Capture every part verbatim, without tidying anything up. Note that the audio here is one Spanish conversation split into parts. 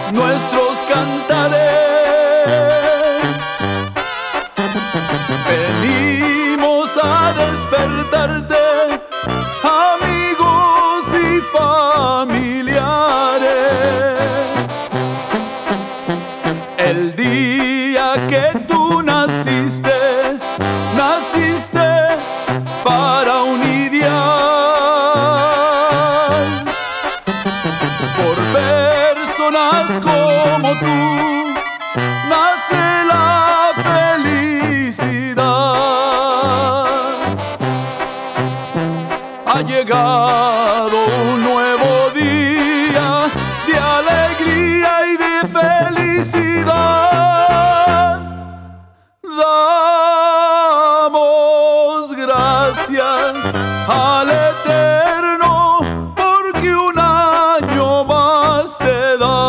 nuestros cantares. Venimos a despertarte, amigos y familiares. El día que tú naciste, naciste para un ideal. Por personas como tú nace la felicidad. Ha llegado un nuevo día de alegría y de felicidad. Damos gracias al Eterno porque un año más te da.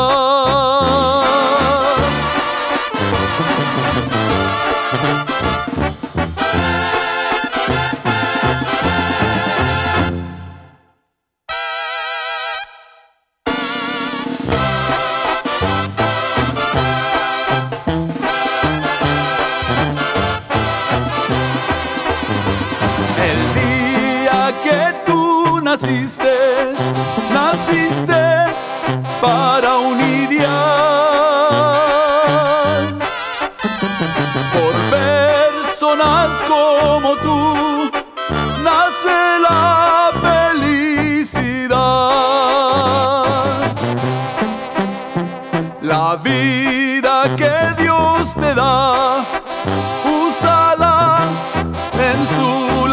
El día que tú naciste, naciste para un ideal. Por personas como tú nace la felicidad. La vida que Dios te da, úsala en su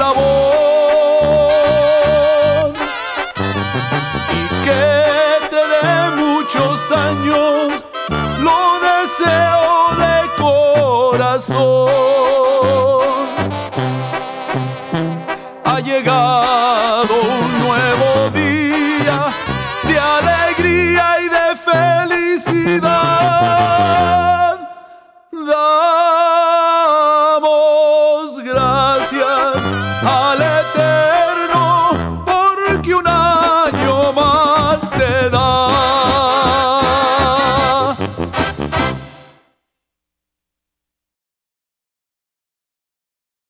labor y que te dé muchos años, lo deseo de corazón.